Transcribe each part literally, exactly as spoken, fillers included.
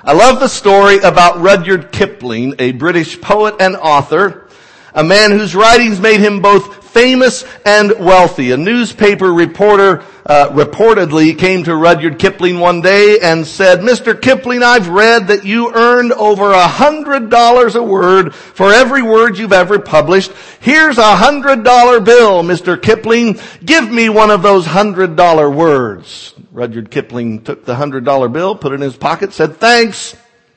I love the story about Rudyard Kipling, a British poet and author, a man whose writings made him both famous and wealthy. A newspaper reporter uh, reportedly came to Rudyard Kipling one day and said, "Mister Kipling, I've read that you earned over a hundred dollars a word for every word you've ever published. Here's a hundred dollar bill, Mister Kipling. Give me one of those hundred dollar words." Rudyard Kipling took the hundred dollar bill, put it in his pocket, said, "Thanks."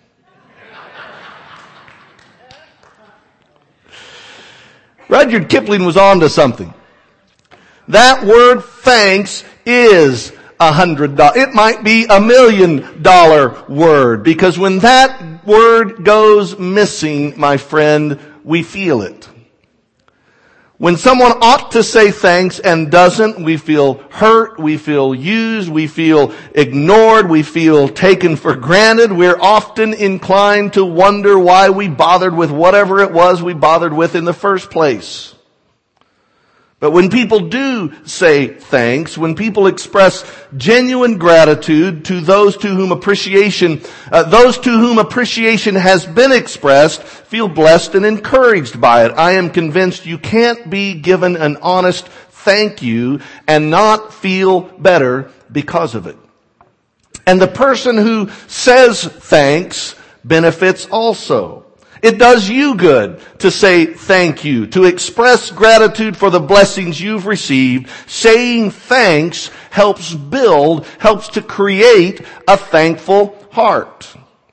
Rudyard Kipling was on to something. That word thanks is a hundred dollars. It might be a million dollar word, because when that word goes missing, my friend, we feel it. When someone ought to say thanks and doesn't, we feel hurt, we feel used, we feel ignored, we feel taken for granted. We're often inclined to wonder why we bothered with whatever it was we bothered with in the first place. But when people do say thanks, when people express genuine gratitude to those to whom appreciation, uh, those to whom appreciation has been expressed, feel blessed and encouraged by it. I am convinced you can't be given an honest thank you and not feel better because of it. And the person who says thanks benefits also. It does you good to say thank you, to express gratitude for the blessings you've received. Saying thanks helps build, helps to create a thankful heart.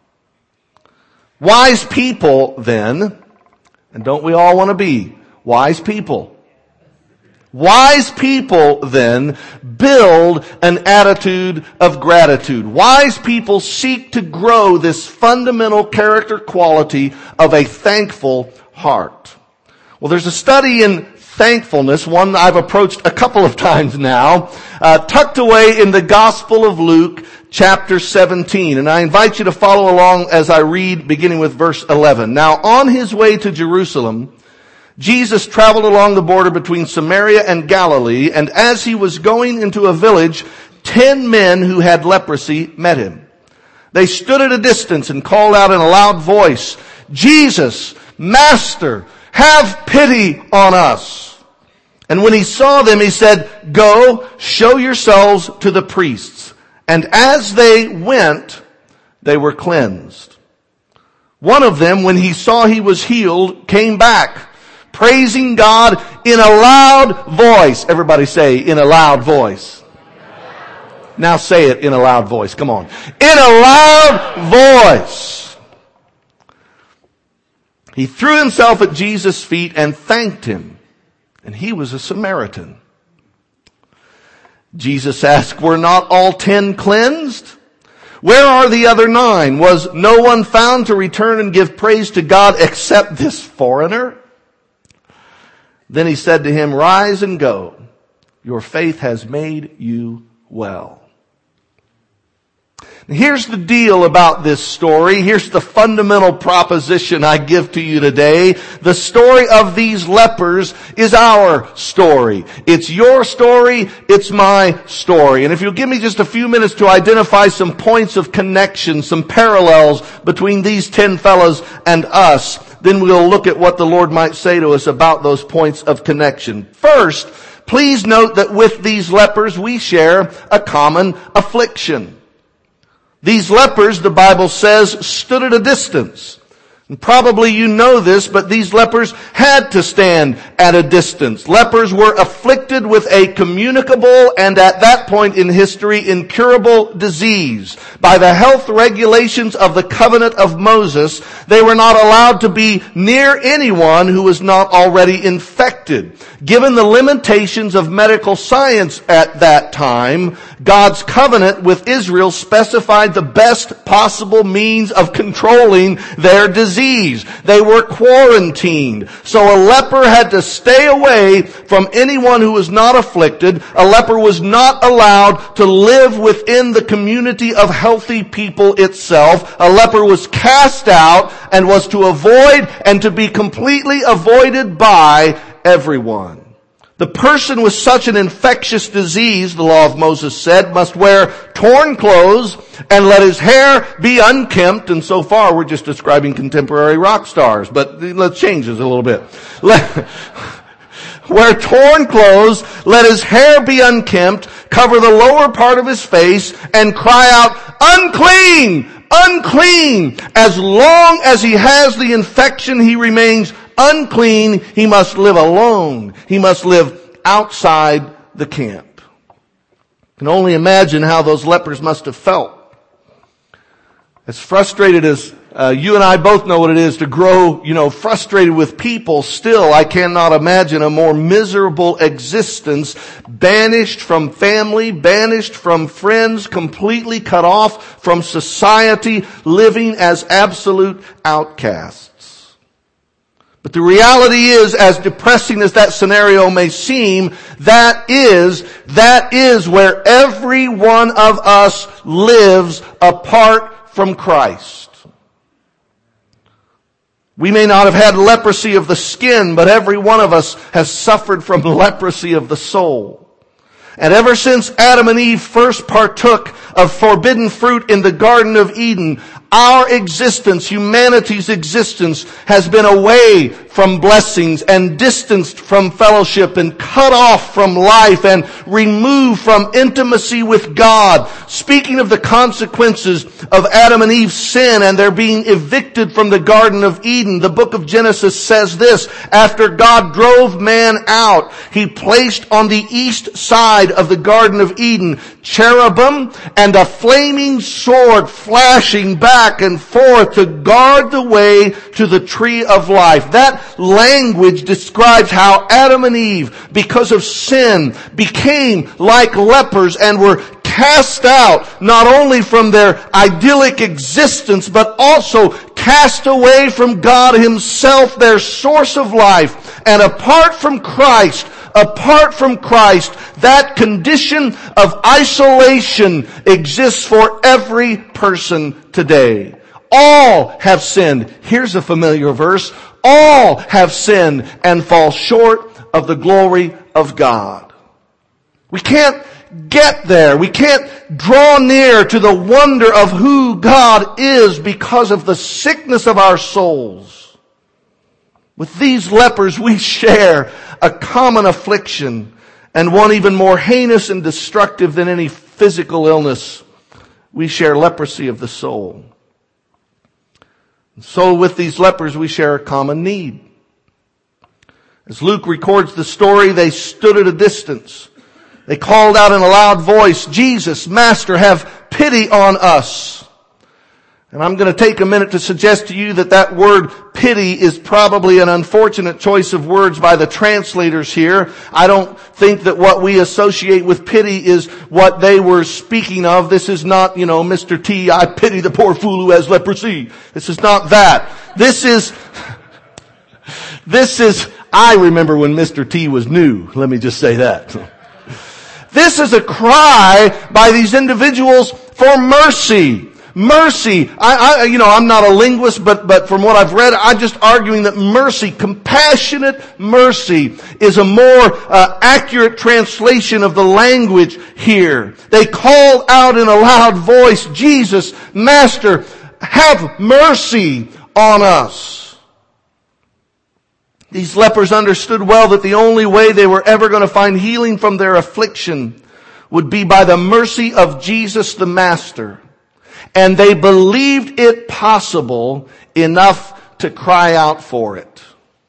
Wise people, then, and don't we all want to be wise people? Wise people, then, build an attitude of gratitude. Wise people seek to grow this fundamental character quality of a thankful heart. Well, there's a study in thankfulness, one I've approached a couple of times now, uh, tucked away in the Gospel of Luke, chapter seventeen. And I invite you to follow along as I read, beginning with verse eleven. Now, on his way to Jerusalem, Jesus traveled along the border between Samaria and Galilee, and as he was going into a village, ten men who had leprosy met him. They stood at a distance and called out in a loud voice, "Jesus, Master, have pity on us." And when he saw them, he said, "Go, show yourselves to the priests." And as they went, they were cleansed. One of them, when he saw he was healed, came back, praising God in a loud voice. Everybody say, in a loud voice. Now say it in a loud voice. Come on. In a loud voice. He threw himself at Jesus' feet and thanked him. And he was a Samaritan. Jesus asked, "Were not all ten cleansed? Where are the other nine? Was no one found to return and give praise to God except this foreigner?" Then he said to him, "Rise and go. Your faith has made you well." Here's the deal about this story. Here's the fundamental proposition I give to you today. The story of these lepers is our story. It's your story. It's my story. And if you'll give me just a few minutes to identify some points of connection, some parallels between these ten fellows and us, then we'll look at what the Lord might say to us about those points of connection. First, please note that with these lepers we share a common affliction. These lepers, the Bible says, stood at a distance. And probably you know this, but these lepers had to stand at a distance. Lepers were afflicted with a communicable and at that point in history incurable disease. By the health regulations of the covenant of Moses, they were not allowed to be near anyone who was not already infected. Given the limitations of medical science at that time, God's covenant with Israel specified the best possible means of controlling their disease. They were quarantined. So a leper had to stay away from anyone who was not afflicted. A leper was not allowed to live within the community of healthy people itself. A leper was cast out and was to avoid and to be completely avoided by everyone. The person with such an infectious disease, the law of Moses said, must wear torn clothes and let his hair be unkempt. And so far we're just describing contemporary rock stars, but let's change this a little bit. Let, wear torn clothes, let his hair be unkempt, cover the lower part of his face, and cry out, unclean! Unclean! As long as he has the infection, he remains unclean. He must live alone. He must live outside the camp. You can only imagine how those lepers must have felt. As frustrated as uh, you and I both know what it is to grow, you know, frustrated with people, still I cannot imagine a more miserable existence, banished from family, banished from friends, completely cut off from society, living as absolute outcasts. But the reality is, as depressing as that scenario may seem, that is, that is where every one of us lives apart from Christ. We may not have had leprosy of the skin, but every one of us has suffered from leprosy of the soul. And ever since Adam and Eve first partook of forbidden fruit in the Garden of Eden, our existence, humanity's existence, has been away from blessings and distanced from fellowship and cut off from life and removed from intimacy with God. Speaking of the consequences of Adam and Eve's sin and their being evicted from the Garden of Eden, the book of Genesis says this: after God drove man out, He placed on the east side of the Garden of Eden cherubim and a flaming sword flashing back and forth to guard the way to the tree of life. That language describes how Adam and Eve, because of sin, became like lepers and were cast out not only from their idyllic existence, but also cast away from God Himself, their source of life. And apart from Christ, apart from Christ, that condition of isolation exists for every person today. All have sinned. Here's a familiar verse. All have sinned and fall short of the glory of God. We can't get there. We can't draw near to the wonder of who God is because of the sickness of our souls. With these lepers, we share a common affliction, and one even more heinous and destructive than any physical illness. We share leprosy of the soul. And so with these lepers, we share a common need. As Luke records the story, they stood at a distance. They called out in a loud voice, "Jesus, Master, have pity on us." And I'm going to take a minute to suggest to you that that word pity is probably an unfortunate choice of words by the translators here. I don't think that what we associate with pity is what they were speaking of. This is not, you know, Mister T, I pity the poor fool who has leprosy. This is not that. This is, this is, I remember when Mister T was new. Let me just say that. This is a cry by these individuals for mercy. Mercy. I, I, you know, I'm not a linguist, but, but from what I've read, I'm just arguing that mercy, compassionate mercy, is a more uh, accurate translation of the language here. They called out in a loud voice, "Jesus, Master, have mercy on us." These lepers understood well that the only way they were ever going to find healing from their affliction would be by the mercy of Jesus the Master. And they believed it possible enough to cry out for it.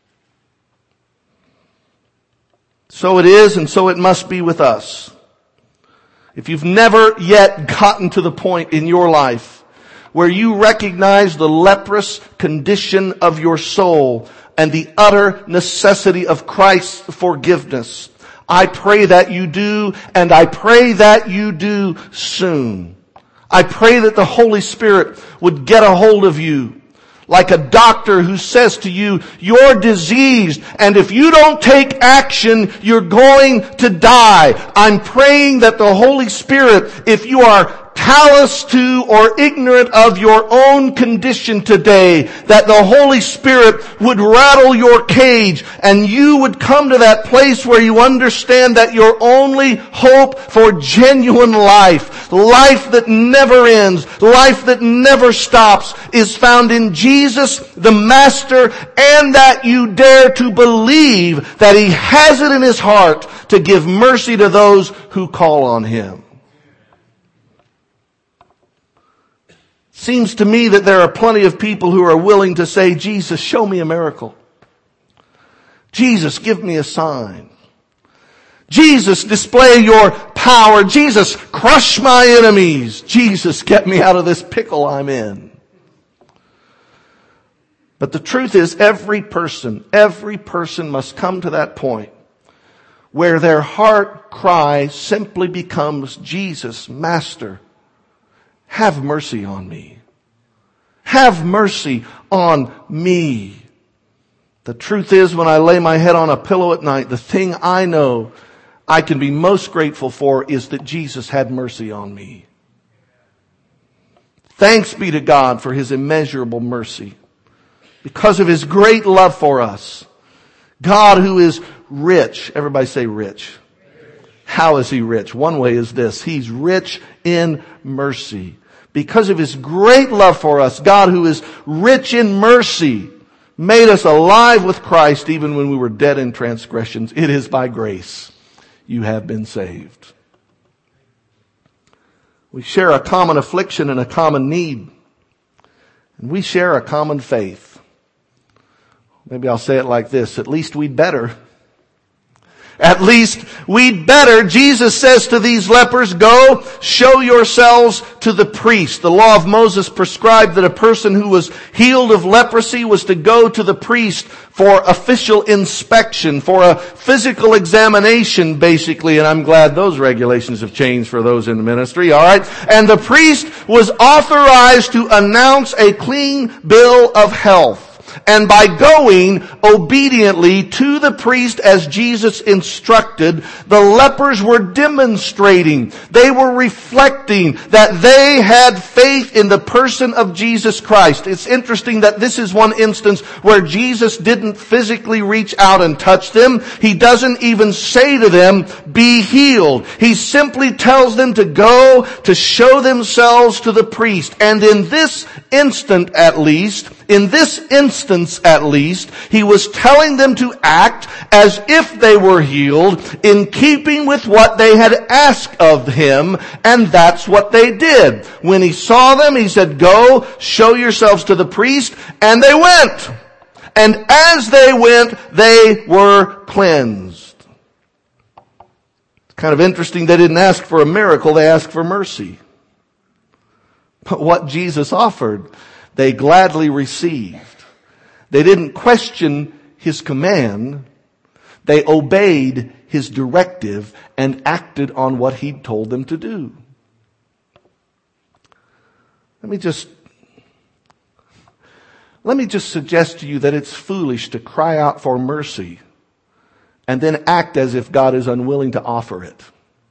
So it is, and so it must be with us. If you've never yet gotten to the point in your life where you recognize the leprous condition of your soul and the utter necessity of Christ's forgiveness, I pray that you do, and I pray that you do soon. I pray that the Holy Spirit would get a hold of you like a doctor who says to you, "You're diseased, and if you don't take action, you're going to die." I'm praying that the Holy Spirit, if you are callous to or ignorant of your own condition today, that the Holy Spirit would rattle your cage and you would come to that place where you understand that your only hope for genuine life, life that never ends, life that never stops, is found in Jesus, the Master, and that you dare to believe that He has it in His heart to give mercy to those who call on Him. Seems to me that there are plenty of people who are willing to say, Jesus, show me a miracle. Jesus, give me a sign. Jesus, display your power. Jesus, crush my enemies. Jesus, get me out of this pickle I'm in. But the truth is, every person, every person must come to that point where their heart cry simply becomes, Jesus, Master, have mercy on me. Have mercy on me. The truth is, when I lay my head on a pillow at night, the thing I know I can be most grateful for is that Jesus had mercy on me. Thanks be to God for His immeasurable mercy. Because of His great love for us, God who is rich, everybody say rich. How is He rich? One way is this: He's rich in mercy. Because of His great love for us, God who is rich in mercy made us alive with Christ even when we were dead in transgressions. It is by grace you have been saved. We share a common affliction and a common need. And we share a common faith. Maybe I'll say it like this: at least we'd better. At least we'd better. Jesus says to these lepers, go, show yourselves to the priest. The law of Moses prescribed that a person who was healed of leprosy was to go to the priest for official inspection, for a physical examination, basically. And I'm glad those regulations have changed for those in the ministry, all right? And the priest was authorized to announce a clean bill of health. And by going obediently to the priest as Jesus instructed, the lepers were demonstrating, they were reflecting that they had faith in the person of Jesus Christ. It's interesting that this is one instance where Jesus didn't physically reach out and touch them. He doesn't even say to them, be healed. He simply tells them to go to show themselves to the priest. And in this instant at least, in this instance at least, He was telling them to act as if they were healed, in keeping with what they had asked of Him, and that's what they did. When He saw them, He said, go, show yourselves to the priest, and they went. And as they went, they were cleansed. It's kind of interesting, they didn't ask for a miracle, they asked for mercy. But what Jesus offered, they gladly received. They didn't question His command. They obeyed His directive and acted on what He told them to do. Let me just, let me just suggest to you that it's foolish to cry out for mercy and then act as if God is unwilling to offer it.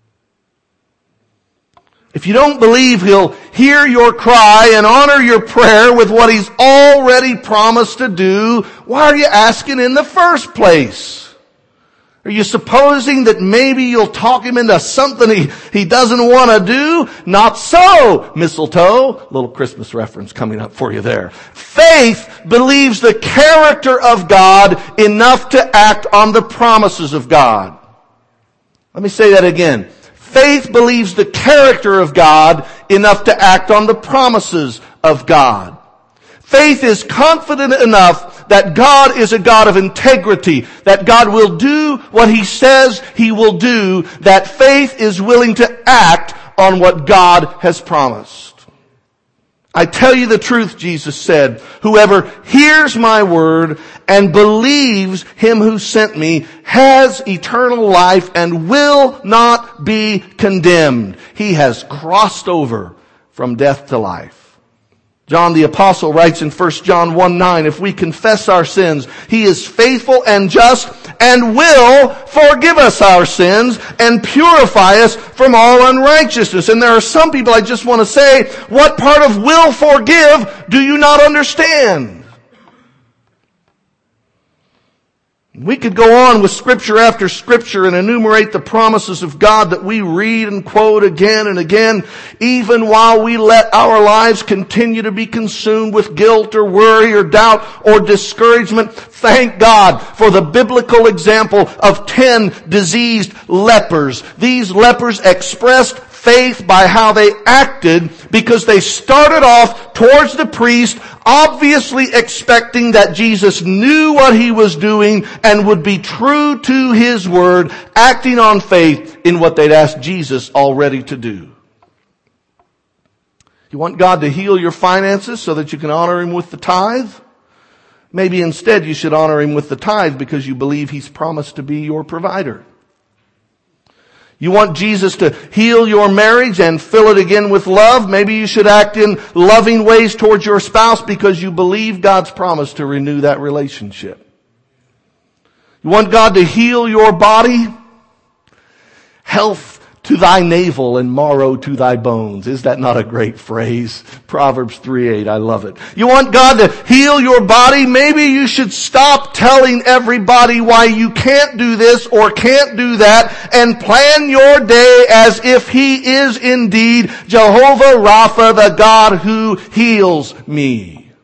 If you don't believe He'll hear your cry and honor your prayer with what He's already promised to do, why are you asking in the first place? Are you supposing that maybe you'll talk Him into something He, he doesn't want to do? Not so, mistletoe. Little Christmas reference coming up for you there. Faith believes the character of God enough to act on the promises of God. Let me say that again. Faith believes the character of God enough to act on the promises of God. Faith is confident enough that God is a God of integrity, that God will do what He says He will do, that faith is willing to act on what God has promised. I tell you the truth, Jesus said, whoever hears my word and believes Him who sent me has eternal life and will not be condemned. He has crossed over from death to life. John the Apostle writes in First John one nine, if we confess our sins, He is faithful and just and will forgive us our sins and purify us from all unrighteousness. And there are some people, I just want to say, what part of will forgive do you not understand? We could go on with scripture after scripture and enumerate the promises of God that we read and quote again and again, even while we let our lives continue to be consumed with guilt or worry or doubt or discouragement. Thank God for the biblical example of ten diseased lepers. These lepers expressed faith by how they acted, because they started off towards the priest, obviously expecting that Jesus knew what He was doing and would be true to His word, acting on faith in what they'd asked Jesus already to do. You want God to heal your finances so that you can honor Him with the tithe? Maybe instead you should honor Him with the tithe because you believe He's promised to be your provider. You want Jesus to heal your marriage and fill it again with love? Maybe you should act in loving ways towards your spouse because you believe God's promise to renew that relationship. You want God to heal your body? Health to thy navel and marrow to thy bones. Is that not a great phrase? Proverbs three eight. I love it. You want God to heal your body? Maybe you should stop telling everybody why you can't do this or can't do that and plan your day as if He is indeed Jehovah Rapha, the God who heals me.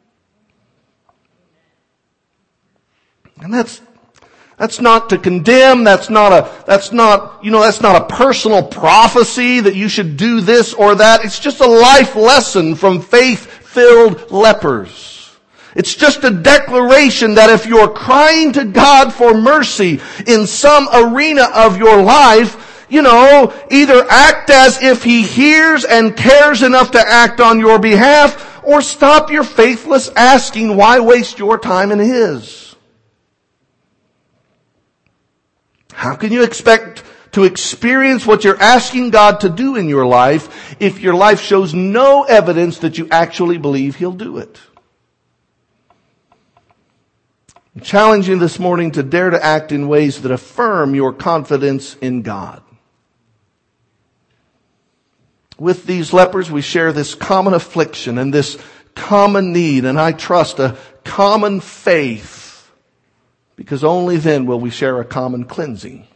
And that's That's not to condemn. That's not a, that's not, you know, that's not a personal prophecy that you should do this or that. It's just a life lesson from faith-filled lepers. It's just a declaration that if you're crying to God for mercy in some arena of your life, you know, either act as if He hears and cares enough to act on your behalf, or stop your faithless asking. Why waste your time in His? How can you expect to experience what you're asking God to do in your life if your life shows no evidence that you actually believe He'll do it? I'm challenging you this morning to dare to act in ways that affirm your confidence in God. With these lepers, we share this common affliction and this common need, and I trust a common faith. Because only then will we share a common cleansing.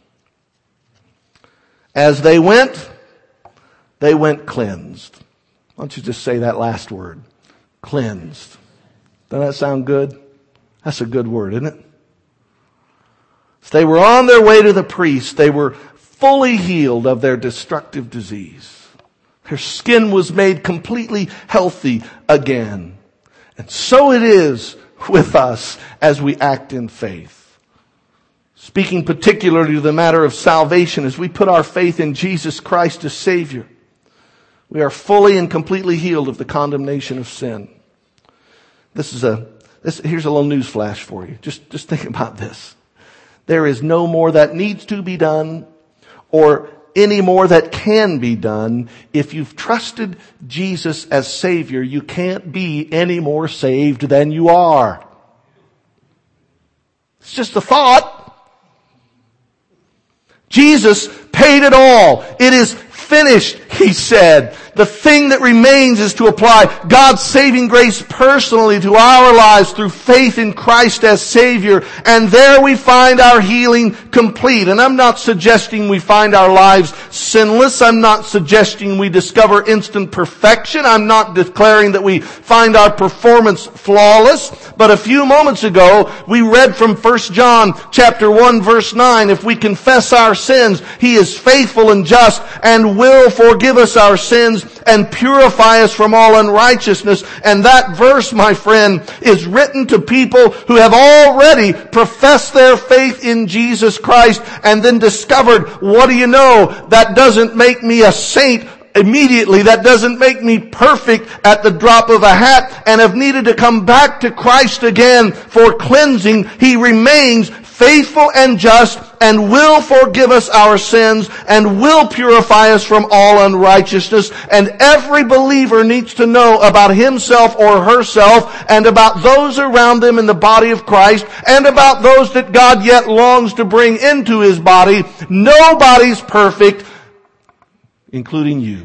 As they went, they went cleansed. Why don't you just say that last word? Cleansed. Doesn't that sound good? That's a good word, isn't it? So they were on their way to the priest. They were fully healed of their destructive disease. Their skin was made completely healthy again. And so it is with us as we act in faith. Speaking particularly to the matter of salvation, as we put our faith in Jesus Christ as Savior, we are fully and completely healed of the condemnation of sin. This is a, this, here's a little news flash for you. Just, just think about this. There is no more that needs to be done or any more that can be done. If you've trusted Jesus as Savior, you can't be any more saved than you are. It's just a thought. Jesus paid it all. It is finished, He said. The thing that remains is to apply God's saving grace personally to our lives through faith in Christ as Savior. And there we find our healing complete. And I'm not suggesting we find our lives sinless. I'm not suggesting we discover instant perfection. I'm not declaring that we find our performance flawless. But a few moments ago, we read from First John chapter one verse nine, if we confess our sins, He is faithful and just and will forgive us our sins and purify us from all unrighteousness. And that verse, my friend, is written to people who have already professed their faith in Jesus Christ and then discovered, what do you know? That doesn't make me a saint immediately. That doesn't make me perfect at the drop of a hat, and have needed to come back to Christ again for cleansing. He remains faithful and just and will forgive us our sins and will purify us from all unrighteousness. And every believer needs to know about himself or herself and about those around them in the body of Christ and about those that God yet longs to bring into his body. Nobody's perfect, including you.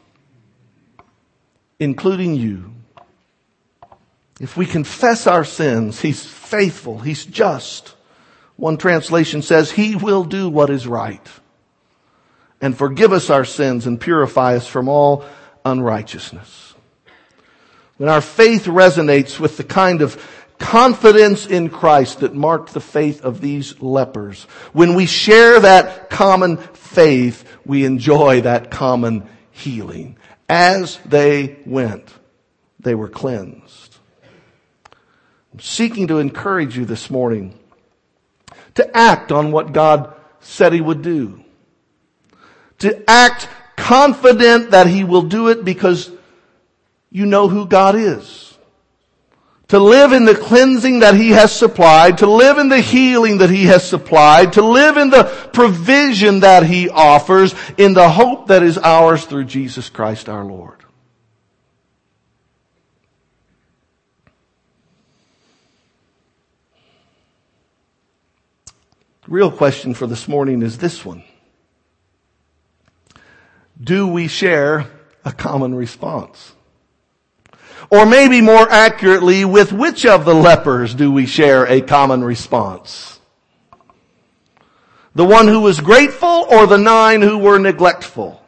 Including you. If we confess our sins, he's faithful, he's just. One translation says, he will do what is right and forgive us our sins and purify us from all unrighteousness. When our faith resonates with the kind of confidence in Christ that marked the faith of these lepers, when we share that common faith, we enjoy that common healing. As they went, they were cleansed. I'm seeking to encourage you this morning to act on what God said he would do. To act confident that he will do it because you know who God is. To live in the cleansing that he has supplied, to live in the healing that he has supplied, to live in the provision that he offers, in the hope that is ours through Jesus Christ our Lord. The real question for this morning is this one. Do we share a common response? Or maybe more accurately, with which of the lepers do we share a common response? The one who was grateful or the nine who were neglectful?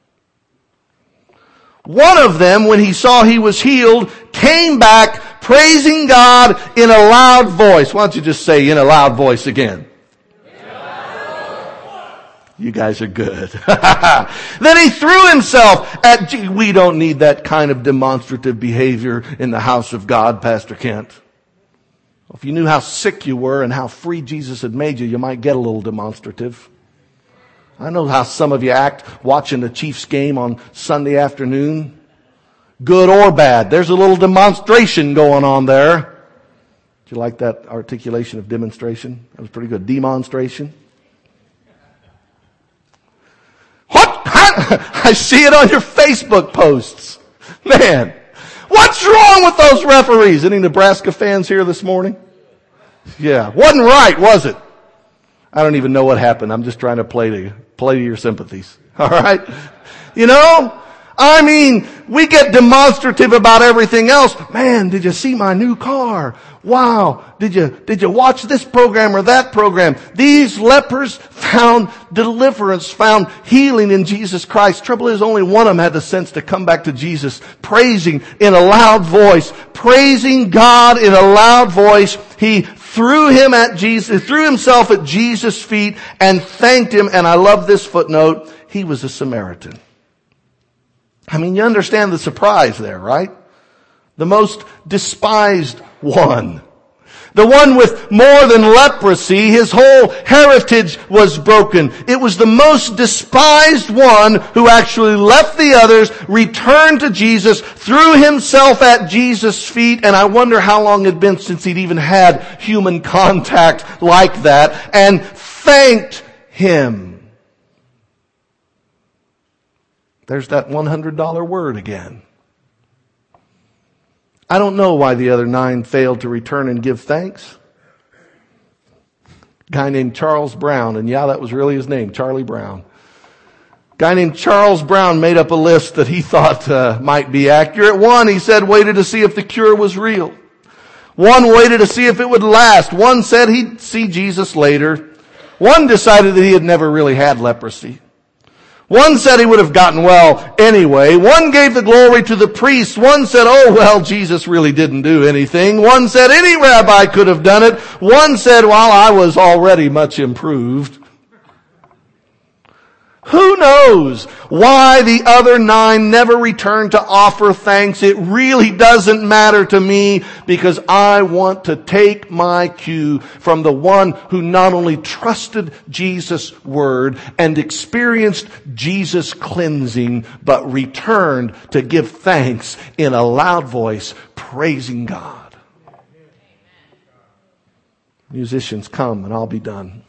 One of them, when he saw he was healed, came back praising God in a loud voice. Why don't you just say in a loud voice again? You guys are good. Then he threw himself at, gee, we don't need that kind of demonstrative behavior in the house of God, Pastor Kent. If you knew how sick you were and how free Jesus had made you, you might get a little demonstrative. I know how some of you act watching the Chiefs game on Sunday afternoon. Good or bad. There's a little demonstration going on there. Did you like that articulation of demonstration? That was pretty good. Demonstration. What? I see it on your Facebook posts. Man, what's wrong with those referees? Any Nebraska fans here this morning? Yeah, wasn't right, was it? I don't even know what happened. I'm just trying to play to you, play to your sympathies. All right? You know, I mean, we get demonstrative about everything else. Man, did you see my new car? Wow. Did you, did you watch this program or that program? These lepers found deliverance, found healing in Jesus Christ. Trouble is, only one of them had the sense to come back to Jesus, praising in a loud voice, praising God in a loud voice. He threw him at Jesus, threw himself at Jesus' feet and thanked him. And I love this footnote. He was a Samaritan. I mean, you understand the surprise there, right? The most despised one. The one with more than leprosy. His whole heritage was broken. It was the most despised one who actually left the others, returned to Jesus, threw himself at Jesus' feet, and I wonder how long it had been since he'd even had human contact like that, and thanked him. There's that one hundred dollar word again. I don't know why the other nine failed to return and give thanks. Guy named Charles Brown, and yeah, that was really his name, Charlie Brown. Guy named Charles Brown made up a list that he thought uh, might be accurate. One, he said, waited to see if the cure was real. One waited to see if it would last. One said he'd see Jesus later. One decided that he had never really had leprosy. One said he would have gotten well anyway. One gave the glory to the priest. One said, oh, well, Jesus really didn't do anything. One said any rabbi could have done it. One said, well, I was already much improved. Who knows why the other nine never returned to offer thanks? It really doesn't matter to me, because I want to take my cue from the one who not only trusted Jesus' word and experienced Jesus' cleansing, but returned to give thanks in a loud voice, praising God. Musicians, come and I'll be done.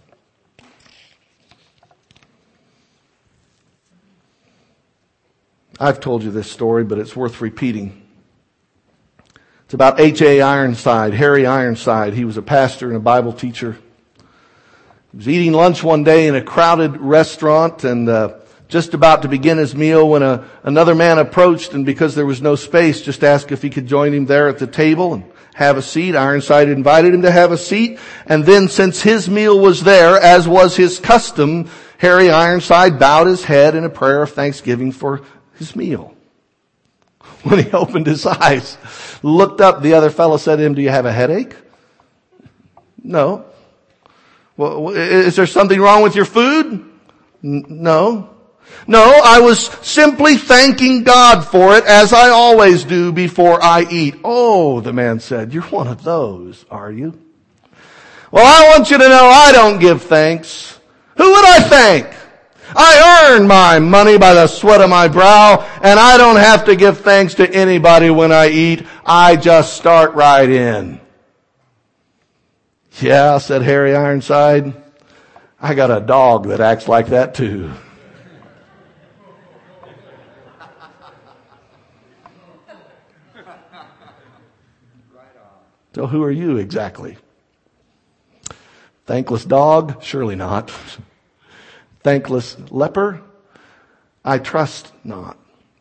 I've told you this story, but it's worth repeating. It's about H A Ironside, Harry Ironside. He was a pastor and a Bible teacher. He was eating lunch one day in a crowded restaurant and uh, just about to begin his meal when a, another man approached, and because there was no space, just asked if he could join him there at the table and have a seat. Ironside invited him to have a seat, and then since his meal was there, as was his custom, Harry Ironside bowed his head in a prayer of thanksgiving for his meal. When he opened his eyes, looked up, the other fellow said to him, "Do you have a headache?" "No." "Well, is there something wrong with your food?" "No." "No, I was simply thanking God for it, as I always do before I eat." "Oh," the man said, "you're one of those, are you?" "Well, I want you to know I don't give thanks. Who would I thank? I earn my money by the sweat of my brow, and I don't have to give thanks to anybody when I eat. I just start right in." "Yeah," said Harry Ironside, "I got a dog that acts like that too." So who are you exactly? Thankless dog? Surely not. Thankless leper? I trust not.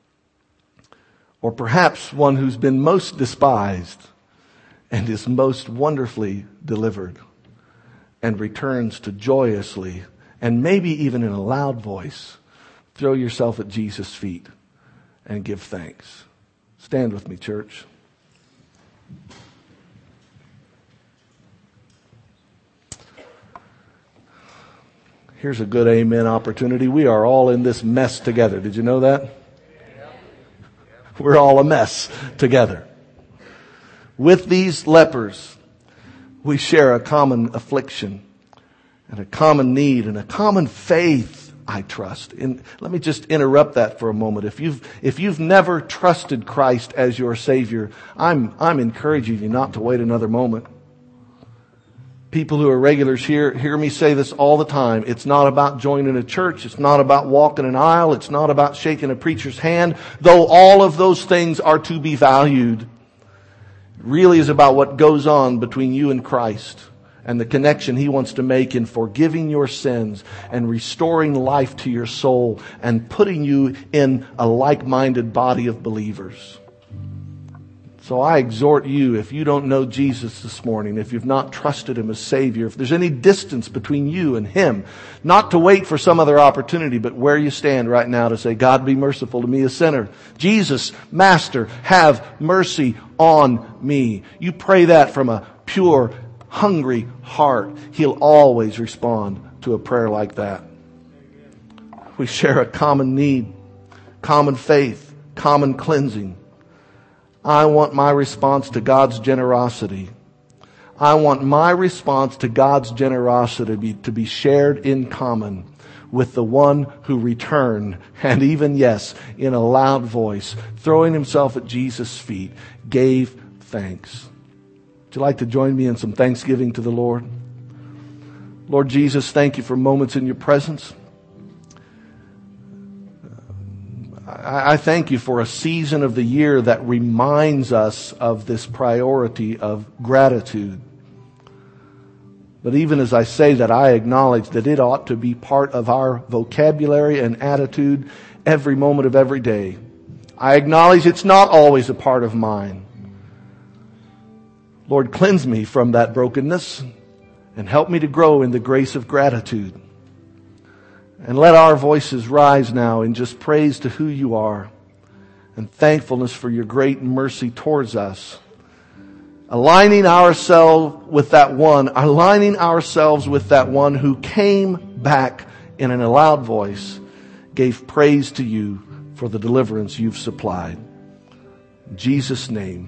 Or perhaps one who's been most despised and is most wonderfully delivered and returns to joyously, and maybe even in a loud voice, throw yourself at Jesus' feet and give thanks. Stand with me, church. Here's a good amen opportunity. We are all in this mess together. Did you know that? We're all a mess together. With these lepers, we share a common affliction and a common need and a common faith, I trust. And let me just interrupt that for a moment. If you've, if you've never trusted Christ as your Savior, I'm, I'm encouraging you not to wait another moment. People who are regulars here hear me say this all the time. It's not about joining a church. It's not about walking an aisle. It's not about shaking a preacher's hand, though all of those things are to be valued. It really is about what goes on between you and Christ and the connection He wants to make in forgiving your sins and restoring life to your soul and putting you in a like-minded body of believers. So I exhort you, if you don't know Jesus this morning, if you've not trusted Him as Savior, if there's any distance between you and Him, not to wait for some other opportunity, but where you stand right now to say, "God, be merciful to me, a sinner. Jesus, Master, have mercy on me." You pray that from a pure, hungry heart. He'll always respond to a prayer like that. We share a common need, common faith, common cleansing. I want my response to God's generosity. I want my response to God's generosity to be, to be shared in common with the one who returned, and even, yes, in a loud voice, throwing himself at Jesus' feet, gave thanks. Would you like to join me in some thanksgiving to the Lord? Lord Jesus, thank you for moments in your presence. I thank you for a season of the year that reminds us of this priority of gratitude. But even as I say that, I acknowledge that it ought to be part of our vocabulary and attitude every moment of every day. I acknowledge it's not always a part of mine. Lord, cleanse me from that brokenness and help me to grow in the grace of gratitude. And let our voices rise now in just praise to who you are and thankfulness for your great mercy towards us. Aligning ourselves with that one, aligning ourselves with that one who came back in a loud voice, gave praise to you for the deliverance you've supplied. In Jesus' name.